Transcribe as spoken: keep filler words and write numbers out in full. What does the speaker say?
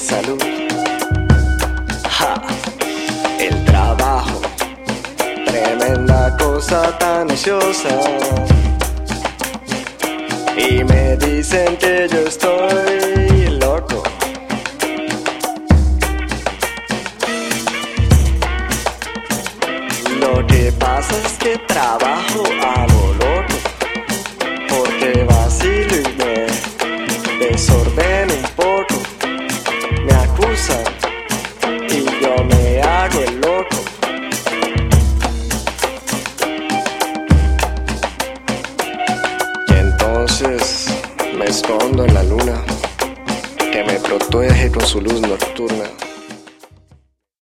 salud. Ja, el trabajo, tremenda cosa tan ociosa. Y me dicen que yo estoy loco. Lo que pasa es que trabajo a lo loco, porque vacilo y me desordeno un poco. Me acusan y yo me hago el loco. Y entonces me escondo en la luna, que me protege con su luz nocturna.